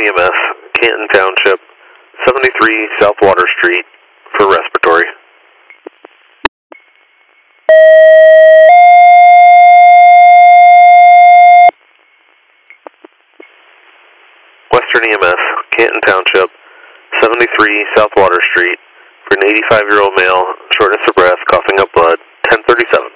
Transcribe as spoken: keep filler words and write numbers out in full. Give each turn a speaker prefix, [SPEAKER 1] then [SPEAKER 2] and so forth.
[SPEAKER 1] E M S, Canton Township, seventy-three South Water Street, for respiratory. Western E M S, Canton Township, seventy-three South Water Street, for an eighty-five-year-old male, shortness of breath, coughing up blood, ten thirty-seven.